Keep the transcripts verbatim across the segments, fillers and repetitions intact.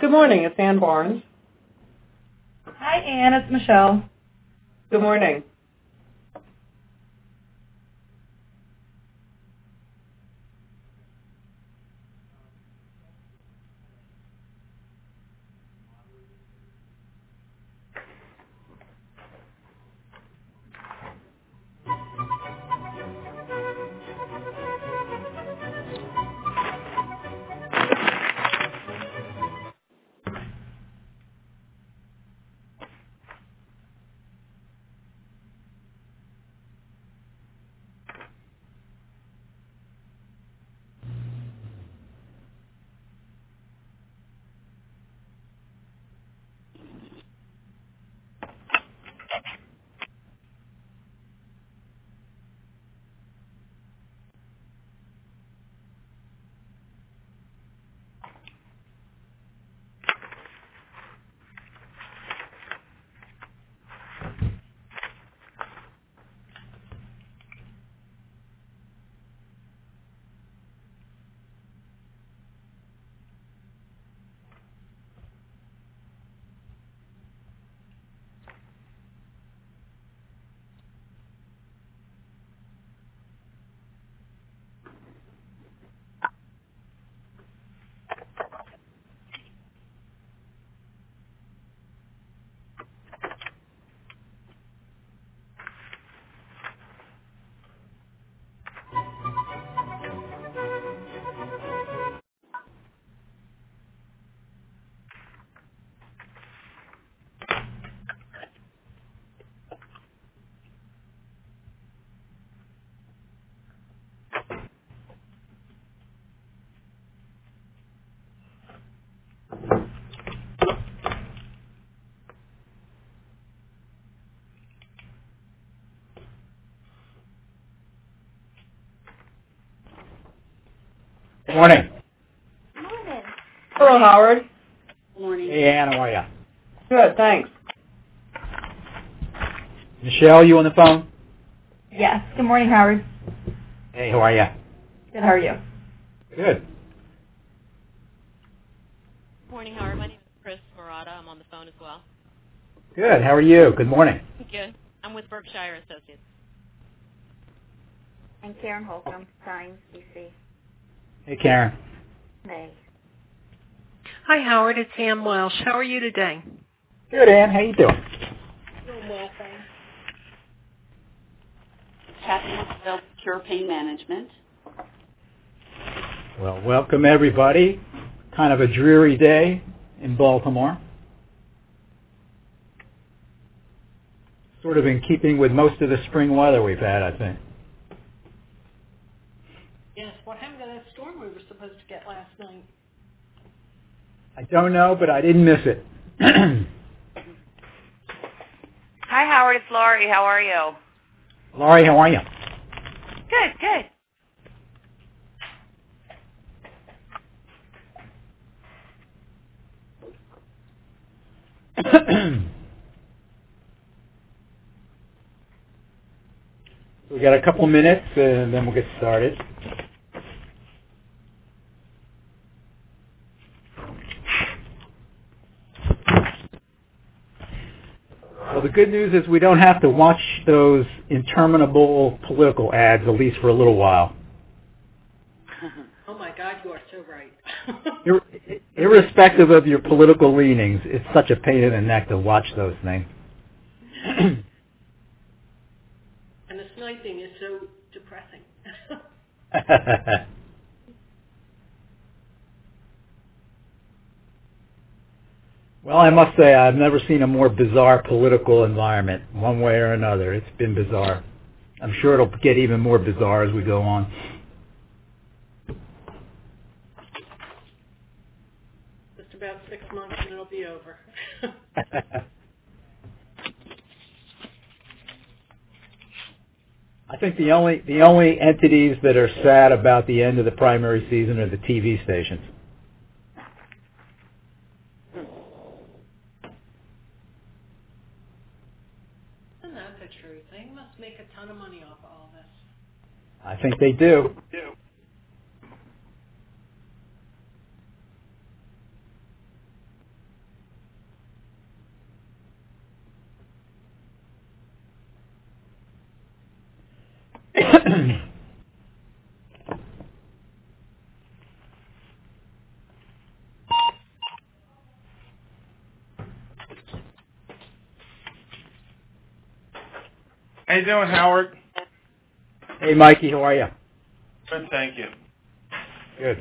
Good morning. It's Ann Barnes. Hi, Ann. It's Michelle. Good morning. Good morning. Morning. Hello, Howard. Morning. Hey, Ann, how are you? Good, thanks. Michelle, you on the phone? Yes. Good morning, Howard. Hey, how are you? Good. How are you? Good. Morning, Howard. My name is Chris Murata. I'm on the phone as well. Good. How are you? Good morning. Good. I'm with Berkshire Associates. And Karen Holcomb, Signs, D C. Hey, Karen. May. Hi, Howard. It's Ann Welsh. How are you today? Good, Ann. How you doing? Doing well, thanks. Chattanooga Cure Pain Management. Well, welcome, everybody. Kind of a dreary day in Baltimore. Sort of in keeping with most of the spring weather we've had, I think. Yes. What happened to that storm we were supposed to get last night? I don't know, but I didn't miss it. Hi, Howard. It's Laurie. How are you? Laurie, how are you? Good, good. We got a couple minutes, and then we'll get started. Well, the good news is we don't have to watch those interminable political ads, at least for a little while. Oh, my God, you are so right. Ir- irrespective of your political leanings, it's such a pain in the neck to watch those things. And the sniping is so depressing. Well, I must say I've never seen a more bizarre political environment, one way or another. It's been bizarre. I'm sure it'll get even more bizarre as we go on. Just about six months and it'll be over. I think the only the only entities that are sad about the end of the primary season are the T V stations. Isn't that the truth? They must make a ton of money off of all this. I think they do. How you doing, Howard? Hey, Mikey, how are you? Good, thank you. Good.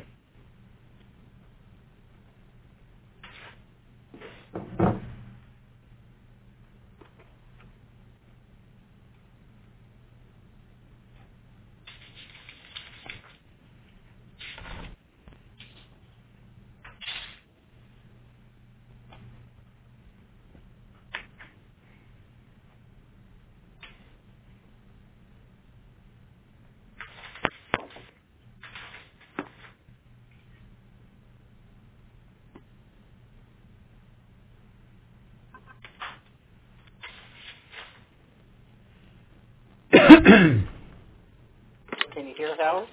Can you hear us, Howard?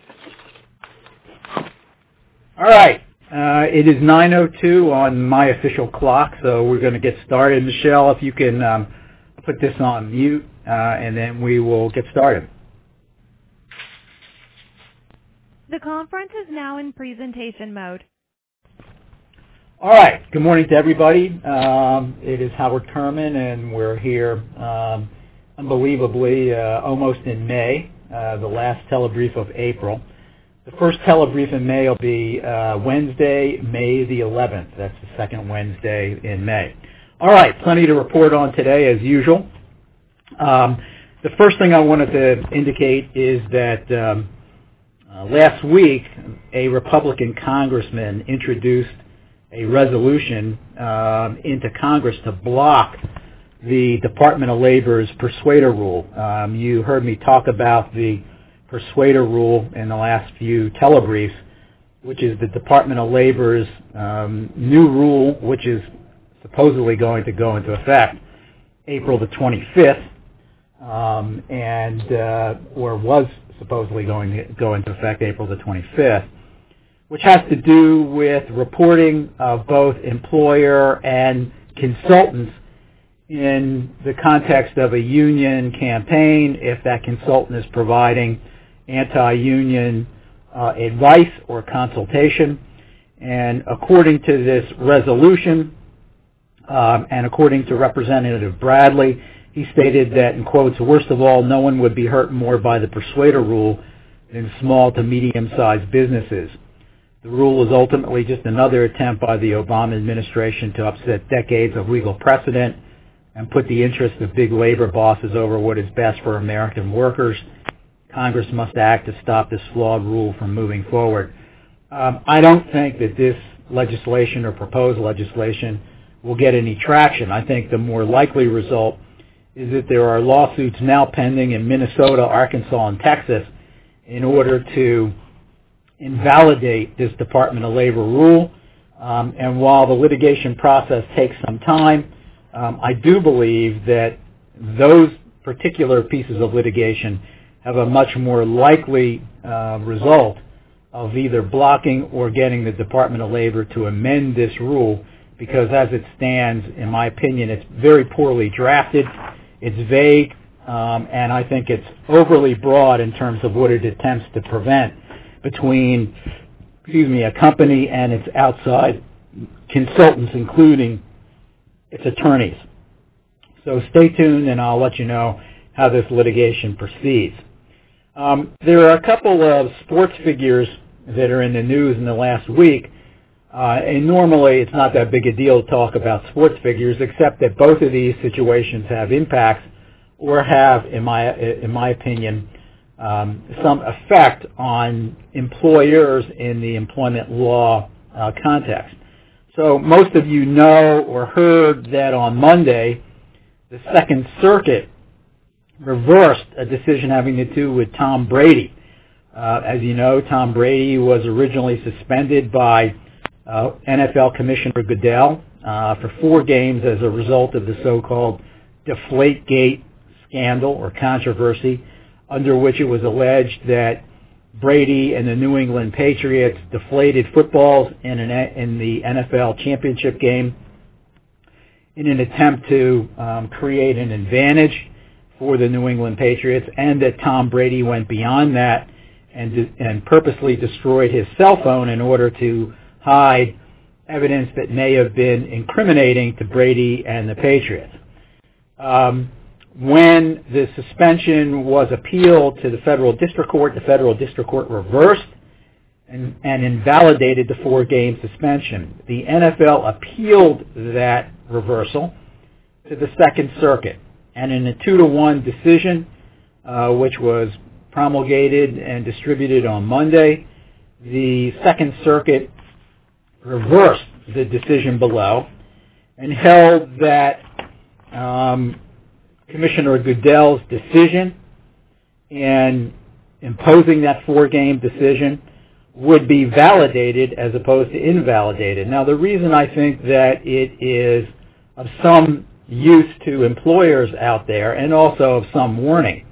All right. Uh, it is nine oh two on my official clock, so we're going to get started. Michelle, if you can um, put this on mute, uh, and then we will get started. The conference is now in presentation mode. All right. Good morning to everybody. Um, it is Howard Kerman, and we're here um, unbelievably uh, almost in May, uh, the last telebrief of April. The first telebrief in May will be uh, Wednesday, May the eleventh. That's the second Wednesday in May. All right, plenty to report on today as usual. Um, the first thing I wanted to indicate is that um, uh, last week a Republican congressman introduced a resolution um, into Congress to block the Department of Labor's persuader rule. Um, you heard me talk about the persuader rule in the last few telebriefs, which is the Department of Labor's um, new rule, which is supposedly going to go into effect April the twenty-fifth, um, and uh, or was supposedly going to go into effect April the twenty-fifth, which has to do with reporting of both employer and consultants in the context of a union campaign, if that consultant is providing anti-union uh, advice or consultation. And according to this resolution, um, and according to Representative Bradley, he stated that, in quotes, worst of all, no one would be hurt more by the persuader rule than small to medium-sized businesses. The rule is ultimately just another attempt by the Obama administration to upset decades of legal precedent and put the interests of big labor bosses over what is best for American workers. Congress must act to stop this flawed rule from moving forward. Um, I don't think that this legislation or proposed legislation will get any traction. I think the more likely result is that there are lawsuits now pending in Minnesota, Arkansas, and Texas in order to invalidate this Department of Labor rule. Um, and while the litigation process takes some time, um, I do believe that those particular pieces of litigation have a much more likely uh, result of either blocking or getting the Department of Labor to amend this rule, because as it stands, in my opinion, it's very poorly drafted, it's vague, um, and I think it's overly broad in terms of what it attempts to prevent between, excuse me, a company and its outside consultants, including its attorneys. So stay tuned, and I'll let you know how this litigation proceeds. Um, there are a couple of sports figures that are in the news in the last week, uh, and normally it's not that big a deal to talk about sports figures, except that both of these situations have impacts or have, in my in my opinion, um, some effect on employers in the employment law uh, context. So most of you know or heard that on Monday, the Second Circuit reversed a decision having to do with Tom Brady. Uh, as you know, Tom Brady was originally suspended by uh, N F L Commissioner Goodell uh, for four games as a result of the so-called Deflategate scandal or controversy, under which it was alleged that Brady and the New England Patriots deflated footballs in, an, in the N F L championship game in an attempt to um, create an advantage for the New England Patriots, and that Tom Brady went beyond that and, and purposely destroyed his cell phone in order to hide evidence that may have been incriminating to Brady and the Patriots. Um, When the suspension was appealed to the federal district court, the federal district court reversed and, and invalidated the four-game suspension. The N F L appealed that reversal to the Second Circuit, and in a two to one decision, uh, which was promulgated and distributed on Monday, the Second Circuit reversed the decision below and held that um, Commissioner Goodell's decision in imposing that four-game decision would be validated as opposed to invalidated. Now, the reason I think that it is of some use to employers out there and also of some warning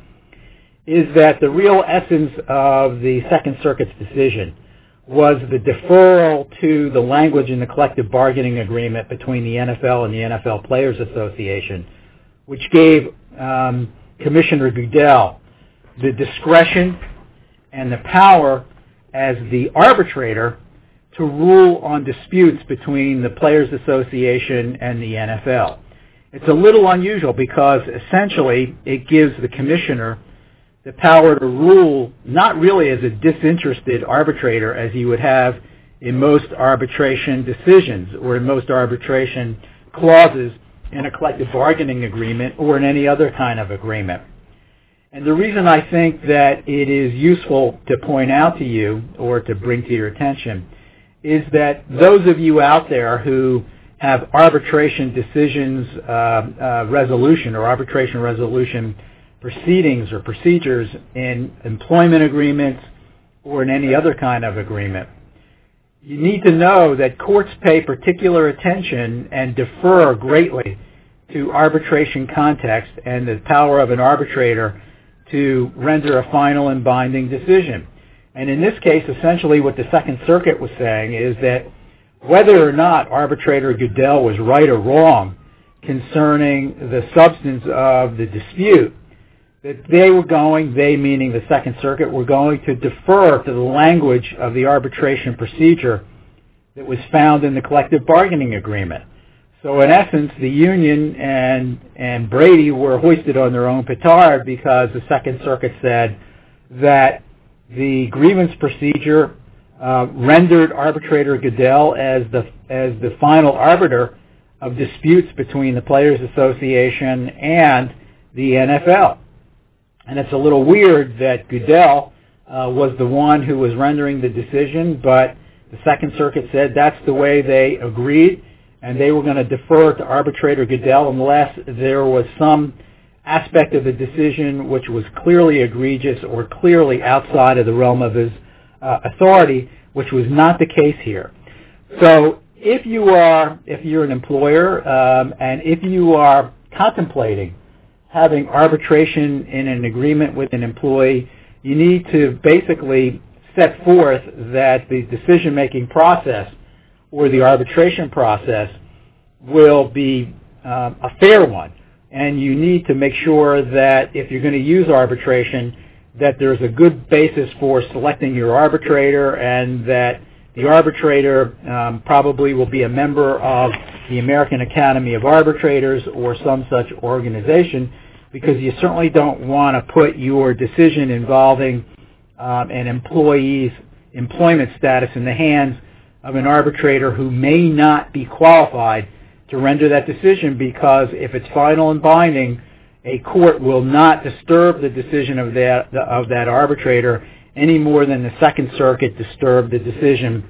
is that the real essence of the Second Circuit's decision was the deferral to the language in the collective bargaining agreement between the N F L and the N F L Players Association, which gave um, Commissioner Goodell the discretion and the power as the arbitrator to rule on disputes between the Players Association and the N F L. It's a little unusual because essentially it gives the commissioner the power to rule not really as a disinterested arbitrator as you would have in most arbitration decisions or in most arbitration clauses in a collective bargaining agreement or in any other kind of agreement. And the reason I think that it is useful to point out to you or to bring to your attention is that those of you out there who have arbitration decisions uh, uh, resolution or arbitration resolution proceedings or procedures in employment agreements or in any other kind of agreement, you need to know that courts pay particular attention and defer greatly to arbitration context and the power of an arbitrator to render a final and binding decision. And in this case, essentially what the Second Circuit was saying is that whether or not arbitrator Goodell was right or wrong concerning the substance of the dispute, that they were going, they meaning the Second Circuit, were going to defer to the language of the arbitration procedure that was found in the collective bargaining agreement. So in essence, the union and, and Brady were hoisted on their own petard because the Second Circuit said that the grievance procedure uh, rendered arbitrator Goodell as the, as the final arbiter of disputes between the Players Association and the N F L. And it's a little weird that Goodell uh, was the one who was rendering the decision, but the Second Circuit said that's the way they agreed, and they were going to defer to arbitrator Goodell unless there was some aspect of the decision which was clearly egregious or clearly outside of the realm of his uh, authority, which was not the case here. So if you are, if you're an employer, um, and if you are contemplating having arbitration in an agreement with an employee, you need to basically set forth that the decision-making process or the arbitration process will be um, a fair one. And you need to make sure that if you're going to use arbitration, that there's a good basis for selecting your arbitrator and that the arbitrator um, probably will be a member of the American Academy of Arbitrators or some such organization, because you certainly don't want to put your decision involving um, an employee's employment status in the hands of an arbitrator who may not be qualified to render that decision, because if it's final and binding, a court will not disturb the decision of that of that arbitrator any more than the Second Circuit disturbed the decision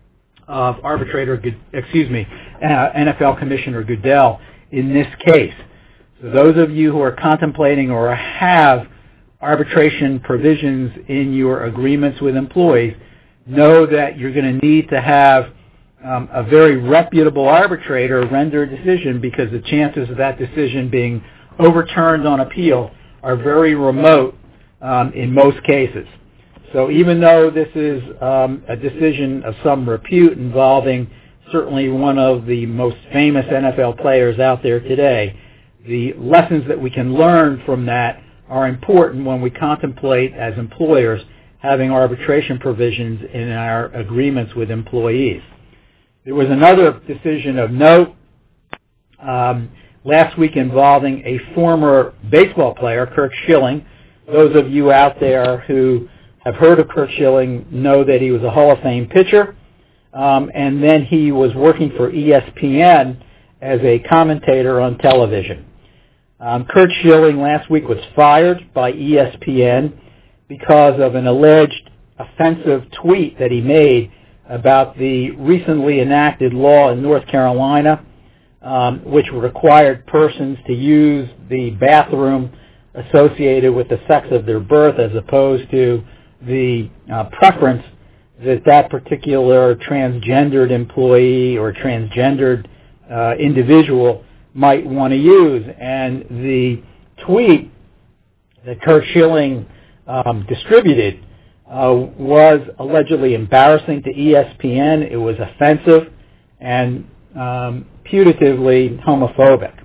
of arbitrator, excuse me, uh, N F L Commissioner Goodell in this case. So those of you who are contemplating or have arbitration provisions in your agreements with employees, know that you're going to need to have um, a very reputable arbitrator render a decision, because the chances of that decision being overturned on appeal are very remote um, in most cases. So even though this is um, a decision of some repute involving certainly one of the most famous N F L players out there today, the lessons that we can learn from that are important when we contemplate as employers having arbitration provisions in our agreements with employees. There was another decision of note, um, last week involving a former baseball player, Curt Schilling. Those of you out there who have heard of Curt Schilling know that he was a Hall of Fame pitcher, um, and then he was working for E S P N as a commentator on television. Um, Curt Schilling last week was fired by E S P N because of an alleged offensive tweet that he made about the recently enacted law in North Carolina, um, which required persons to use the bathroom associated with the sex of their birth as opposed to the uh, preference that that particular transgendered employee or transgendered uh, individual might want to use. And the tweet that Curt Schilling um, distributed uh, was allegedly embarrassing to E S P N. It was offensive and um, putatively homophobic.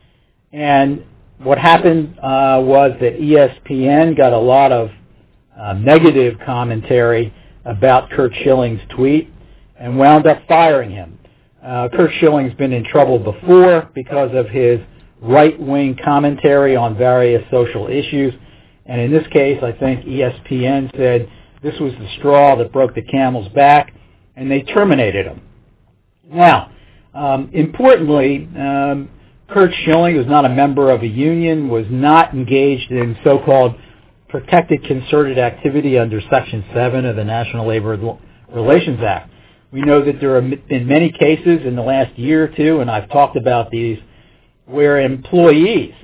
And what happened uh, was that E S P N got a lot of uh, negative commentary about Curt Schilling's tweet and wound up firing him. Uh, Curt Schilling's been in trouble before because of his right-wing commentary on various social issues. And in this case, I think E S P N said this was the straw that broke the camel's back, and they terminated him. Now, um, importantly, um, Curt Schilling was not a member of a union, was not engaged in so-called protected concerted activity under Section seven of the National Labor Relations Act. We know that there have been many cases in the last year or two, and I've talked about these, where employees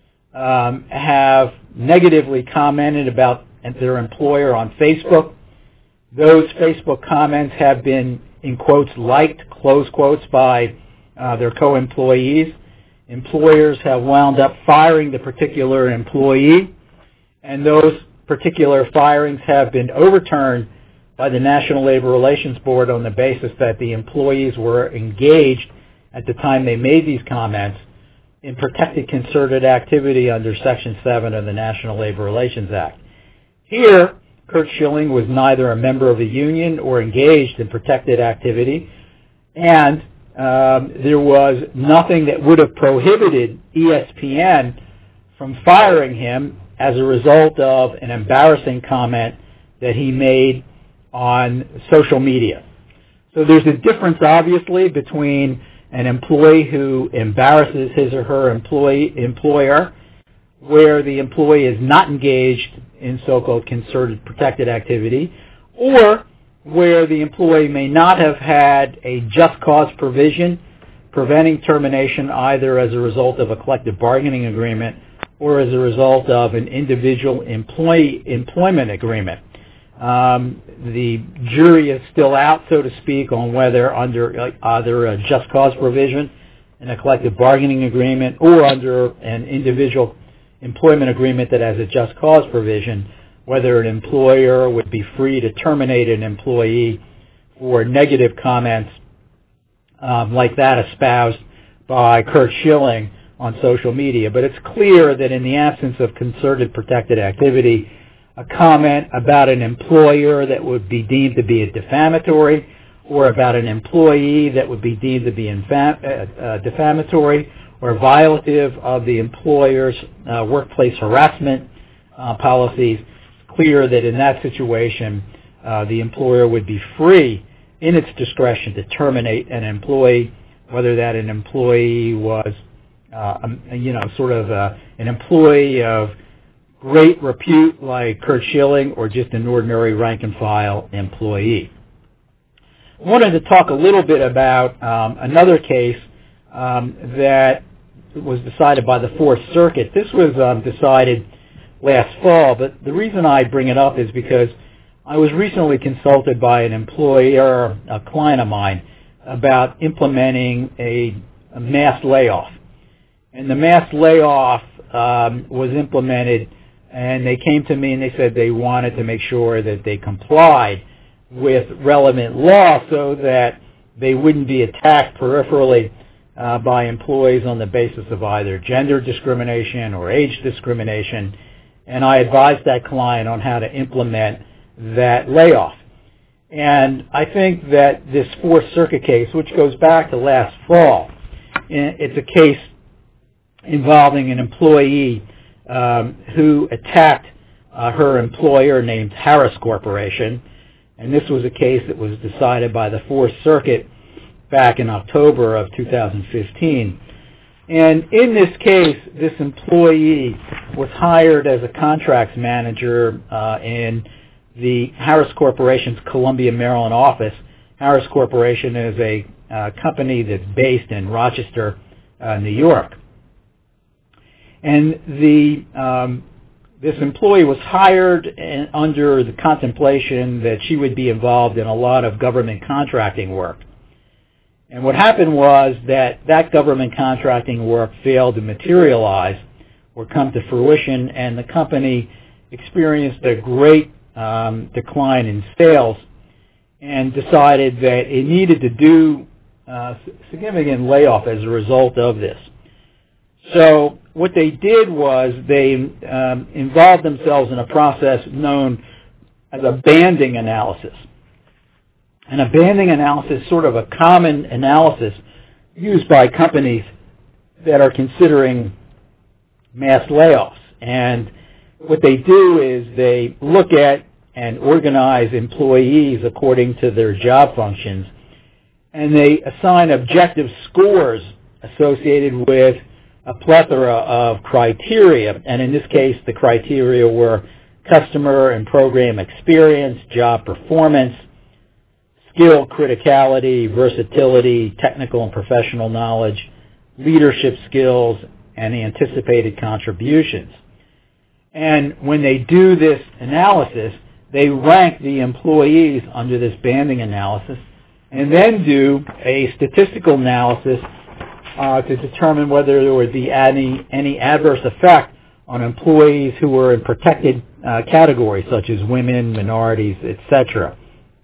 um, have negatively commented about their employer on Facebook. Those Facebook comments have been, in quotes, liked, close quotes, by uh, their co-employees. Employers have wound up firing the particular employee, and those particular firings have been overturned by the National Labor Relations Board on the basis that the employees were engaged at the time they made these comments in protected concerted activity under Section seven of the National Labor Relations Act. Here, Curt Schilling was neither a member of a union or engaged in protected activity, and um, there was nothing that would have prohibited E S P N from firing him as a result of an embarrassing comment that he made on social media. So there's a difference, obviously, between an employee who embarrasses his or her employee, employer, where the employee is not engaged in so-called concerted protected activity, or where the employee may not have had a just cause provision preventing termination either as a result of a collective bargaining agreement or as a result of an individual employee employment agreement. Um, the jury is still out, so to speak, on whether under either a just cause provision in a collective bargaining agreement or under an individual employment agreement that has a just cause provision, whether an employer would be free to terminate an employee for negative comments um, like that espoused by Curt Schilling on social media. But it's clear that in the absence of concerted protected activity, a comment about an employer that would be deemed to be a defamatory or about an employee that would be deemed to be infam- uh, uh, defamatory or violative of the employer's uh, workplace harassment uh, policies, it's clear that in that situation, uh, the employer would be free in its discretion to terminate an employee, whether that an employee was, uh, um, you know, sort of uh, an employee of great repute like Curt Schilling or just an ordinary rank-and-file employee. I wanted to talk a little bit about um, another case um, that was decided by the Fourth Circuit. This was um, decided last fall, but the reason I bring it up is because I was recently consulted by an employer, a client of mine, about implementing a, a mass layoff. And the mass layoff um, was implemented, and they came to me and they said they wanted to make sure that they complied with relevant law so that they wouldn't be attacked peripherally uh, by employees on the basis of either gender discrimination or age discrimination. And I advised that client on how to implement that layoff. And I think that this Fourth Circuit case, which goes back to last fall, it's a case involving an employee um, who attacked uh, her employer named Harris Corporation. And this was a case that was decided by the Fourth Circuit back in October of two thousand fifteen. And in this case, this employee was hired as a contracts manager uh, in the Harris Corporation's Columbia, Maryland office. Harris Corporation is a uh, company that's based in Rochester, uh, New York. And the um, this employee was hired in, under the contemplation that she would be involved in a lot of government contracting work. And what happened was that that government contracting work failed to materialize or come to fruition, and the company experienced a great um, decline in sales and decided that it needed to do uh, significant layoff as a result of this. So what they did was they um, involved themselves in a process known as a banding analysis. And a banding analysis is sort of a common analysis used by companies that are considering mass layoffs. And what they do is they look at and organize employees according to their job functions, and they assign objective scores associated with a plethora of criteria. And in this case, the criteria were customer and program experience, job performance, skill criticality, versatility, technical and professional knowledge, leadership skills, and anticipated contributions. And when they do this analysis, they rank the employees under this banding analysis and then do a statistical analysis uh, to determine whether there would be any, any adverse effect on employees who were in protected uh, categories such as women, minorities, et cetera.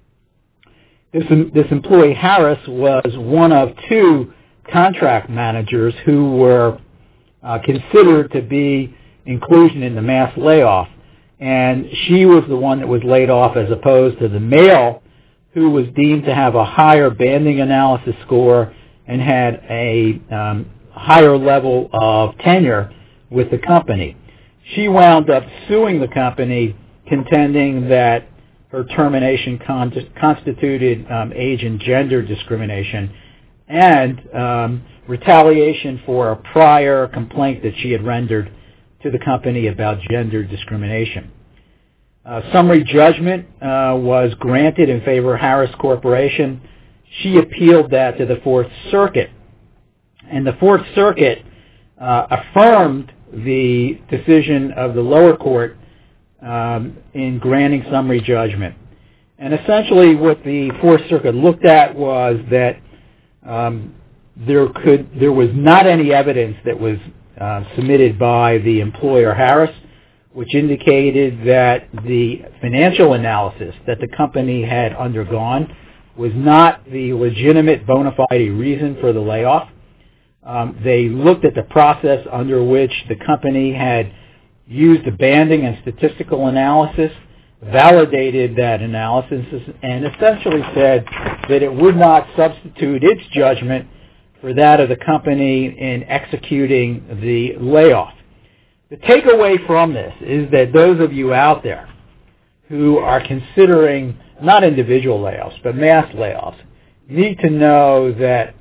This, this employee, Harris, was one of two contract managers who were uh, considered to be inclusion in the mass layoff. And she was the one that was laid off as opposed to the male who was deemed to have a higher banding analysis score and had a um, higher level of tenure with the company. She wound up suing the company, contending that her termination con- constituted um, age and gender discrimination and um, retaliation for a prior complaint that she had rendered to the company about gender discrimination. Uh, summary judgment uh, was granted in favor of Harris Corporation. She appealed that to the Fourth Circuit, and the Fourth Circuit uh, affirmed the decision of the lower court um, in granting summary judgment. And essentially what the Fourth Circuit looked at was that um, there could there was not any evidence that was uh, submitted by the employer Harris, which indicated that the financial analysis that the company had undergone was not the legitimate bona fide reason for the layoff. Um, they looked at the process under which the company had used a banding and statistical analysis, validated that analysis, and essentially said that it would not substitute its judgment for that of the company in executing the layoff. The takeaway from this is that those of you out there who are considering not individual layoffs, but mass layoffs, need to know that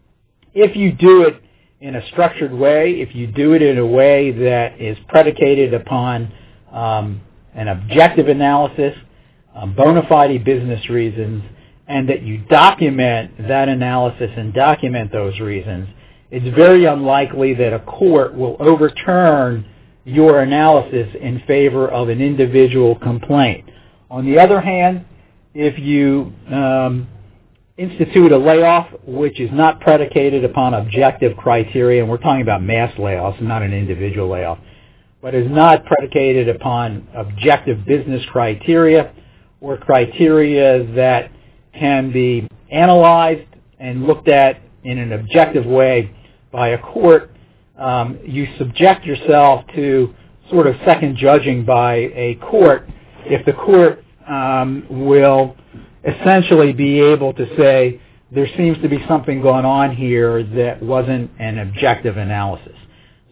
if you do it in a structured way, if you do it in a way that is predicated upon um, an objective analysis, um, bona fide business reasons, and that you document that analysis and document those reasons, it's very unlikely that a court will overturn your analysis in favor of an individual complaint. On the other hand, if you um, institute a layoff which is not predicated upon objective criteria, and we're talking about mass layoffs, not an individual layoff, but is not predicated upon objective business criteria or criteria that can be analyzed and looked at in an objective way by a court, um, you subject yourself to sort of second judging by a court if the court um, will essentially be able to say there seems to be something going on here that wasn't an objective analysis.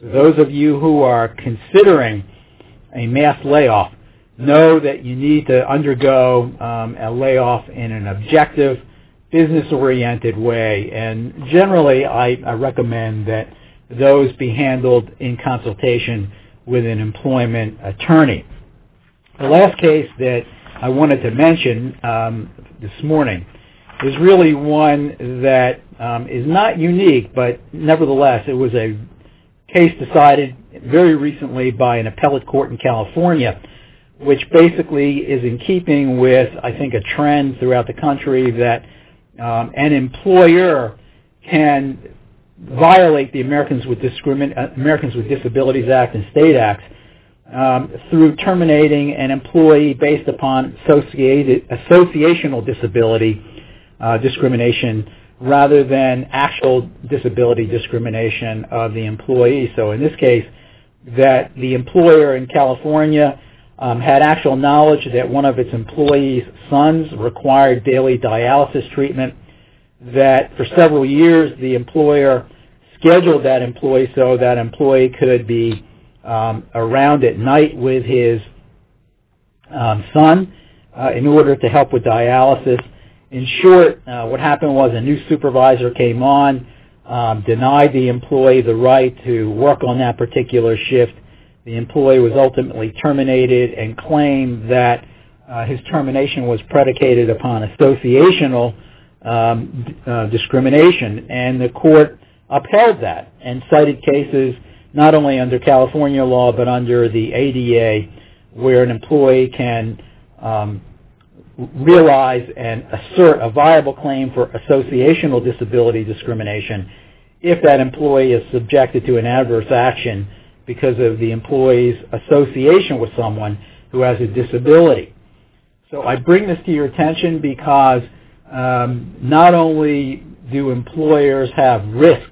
So those of you who are considering a mass layoff know that you need to undergo um, a layoff in an objective, business-oriented way. And generally, I, I recommend that those be handled in consultation with an employment attorney. The last case that I wanted to mention um, this morning is really one that um, is not unique, but nevertheless, it was a case decided very recently by an appellate court in California, which basically is in keeping with, I think, a trend throughout the country that um, an employer can violate the Americans with, Discrimin- Americans with Disabilities Act and state acts um, through terminating an employee based upon associated, associational disability uh, discrimination rather than actual disability discrimination of the employee. So in this case, that the employer in California um, had actual knowledge that one of its employees' sons required daily dialysis treatment, that for several years the employer scheduled that employee so that employee could be um, around at night with his um, son uh, in order to help with dialysis. In short, uh, what happened was a new supervisor came on, um, denied the employee the right to work on that particular shift. The employee was ultimately terminated and claimed that uh, his termination was predicated upon associational um, d- uh, discrimination, and the court upheld that and cited cases not only under California law but under the A D A where an employee can um, realize and assert a viable claim for associational disability discrimination if that employee is subjected to an adverse action because of the employee's association with someone who has a disability. So I bring this to your attention because um, not only do employers have risk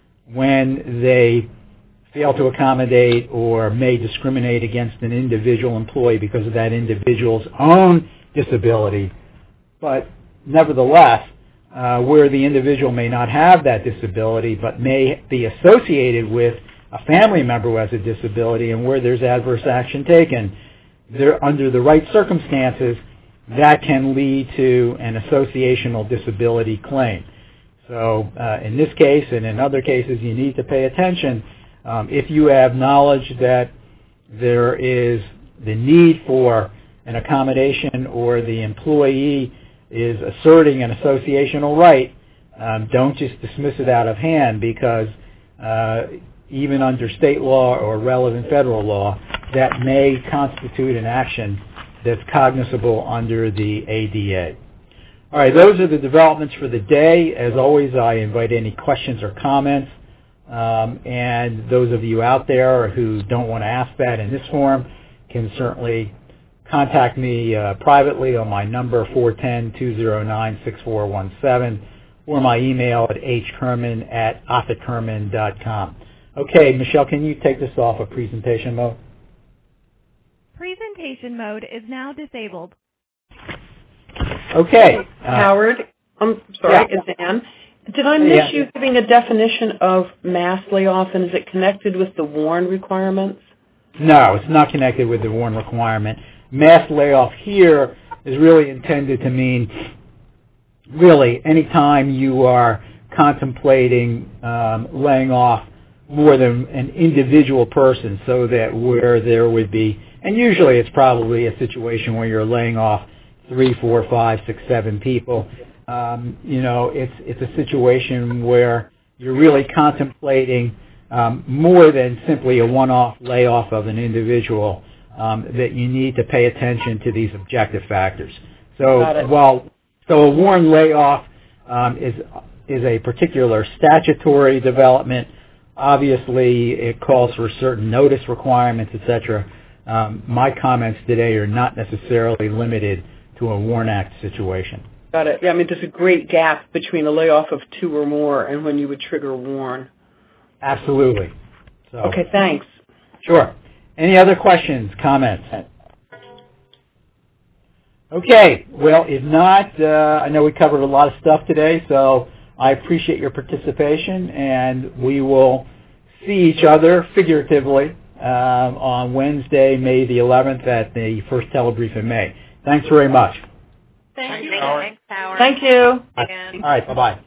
when they fail to accommodate or may discriminate against an individual employee because of that individual's own disability, but nevertheless, uh, where the individual may not have that disability but may be associated with a family member who has a disability and where there's adverse action taken, there, under the right circumstances, that can lead to an associational disability claim. So uh, in this case and in other cases, you need to pay attention. Um, if you have knowledge that there is the need for an accommodation or the employee is asserting an associational right, um, don't just dismiss it out of hand because uh, even under state law or relevant federal law, that may constitute an action that's cognizable under the A D A. All right, those are the developments for the day. As always, I invite any questions or comments. Um, and those of you out there who don't want to ask that in this forum can certainly contact me uh, privately on my number, four one zero, two zero nine, six four one seven, or my email at h kerman at offutt kerman dot com. Okay, Michelle, can you take this off of presentation mode? Presentation mode is now disabled. Okay. Uh, Howard, I'm sorry, yeah. it's Ann. Did I miss Yeah. you giving a definition of mass layoff, and is it connected with the WARN requirements? No, it's not connected with the WARN requirement. Mass layoff here is really intended to mean really any time you are contemplating um, laying off more than an individual person, so that where there would be, and usually it's probably a situation where you're laying off three, four, five, six, seven people. Um, you know, it's it's a situation where you're really contemplating um, more than simply a one-off layoff of an individual, um, that you need to pay attention to these objective factors. So while so a WARN layoff um, is is a particular statutory development, obviously it calls for certain notice requirements, et cetera. Um, my comments today are not necessarily limited to a WARN Act situation. Got it. Yeah, I mean, there's a great gap between a layoff of two or more and when you would trigger WARN. Absolutely. So, okay, thanks. Sure. Any other questions, comments? Okay. Well, if not, uh, I know we covered a lot of stuff today, so I appreciate your participation, and we will see each other figuratively um, on Wednesday, May the eleventh at the first telebrief in May. Thanks very much. Thank you. Thanks, Howard. Thank you. All right, bye-bye.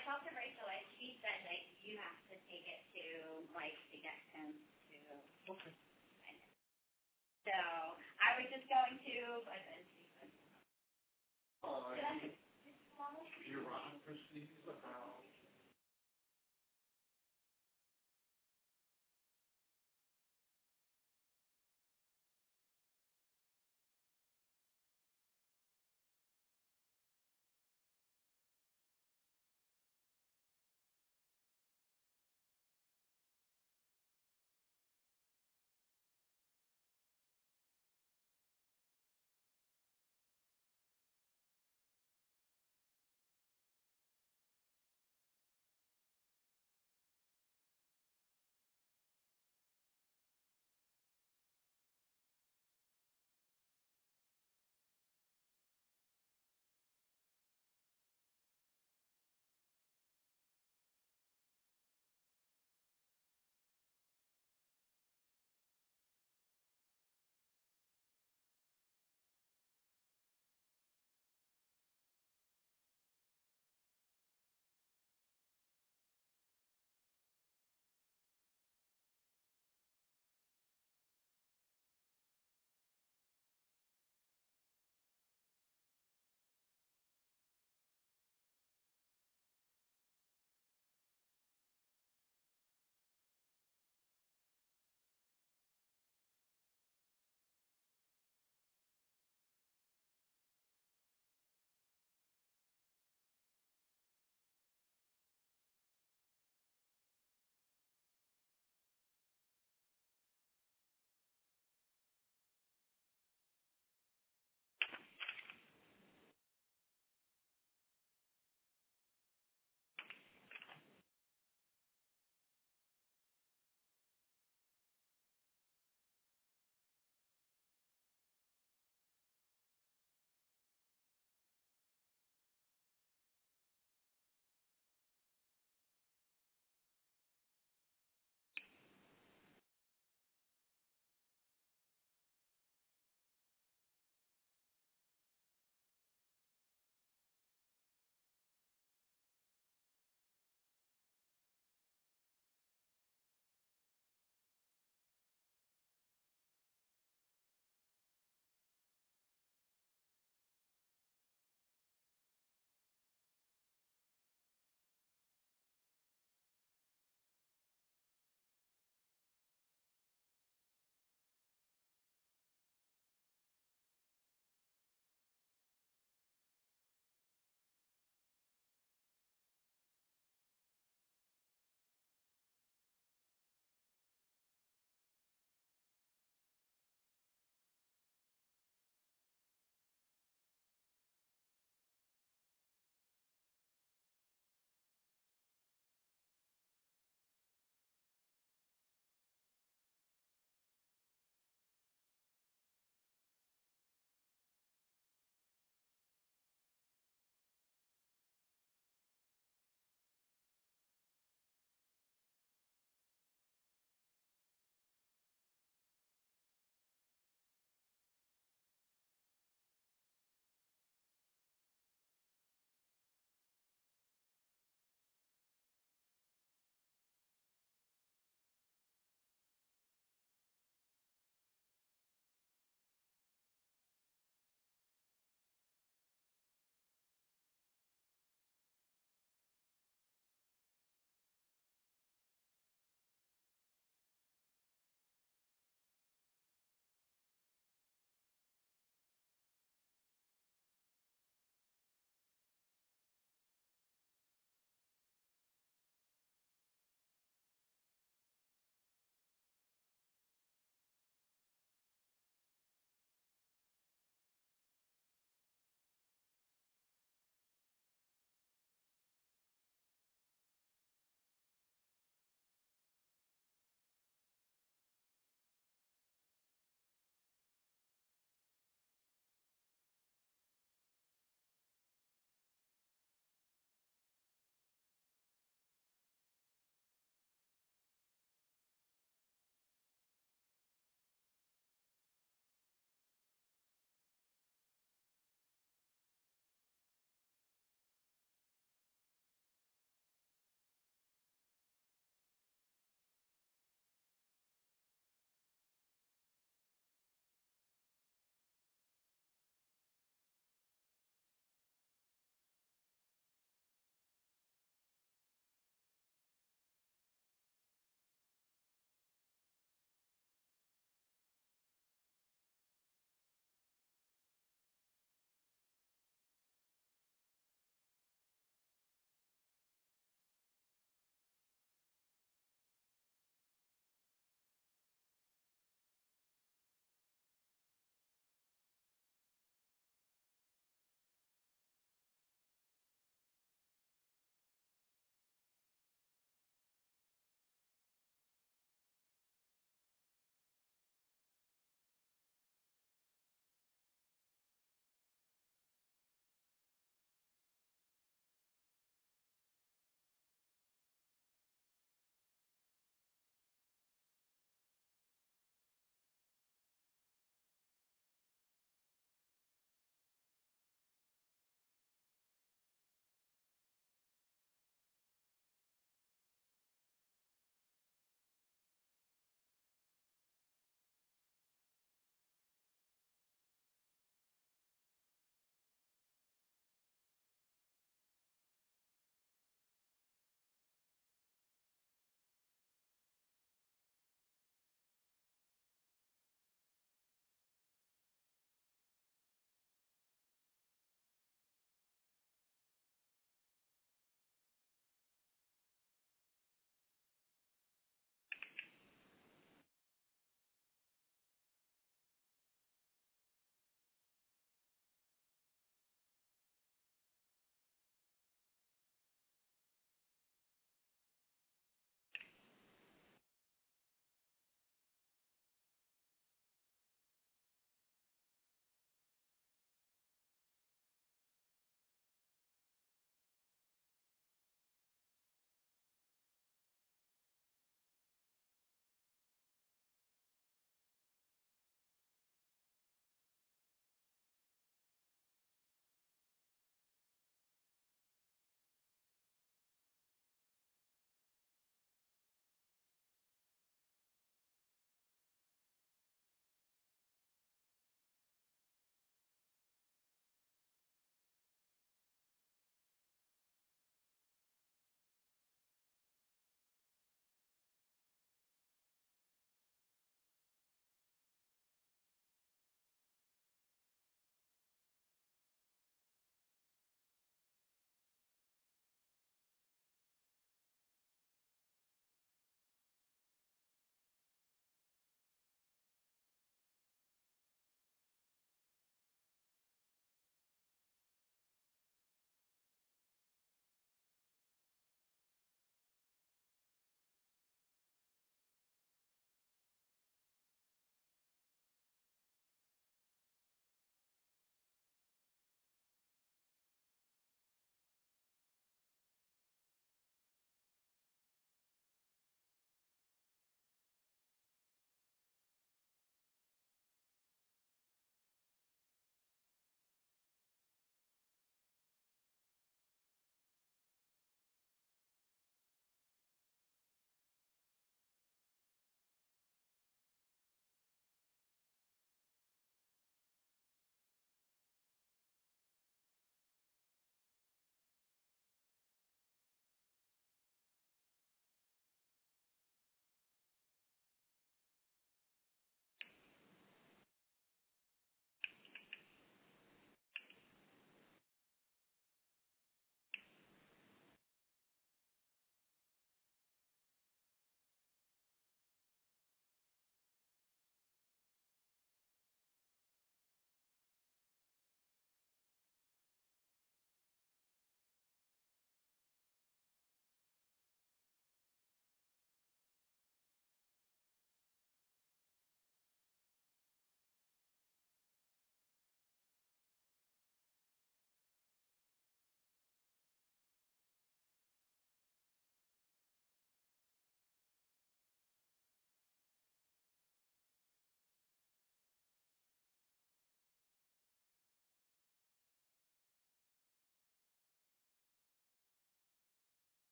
I talked to Rachel, and she said that you have to take it to Mike to get him to. Okay. So I was just going to, but then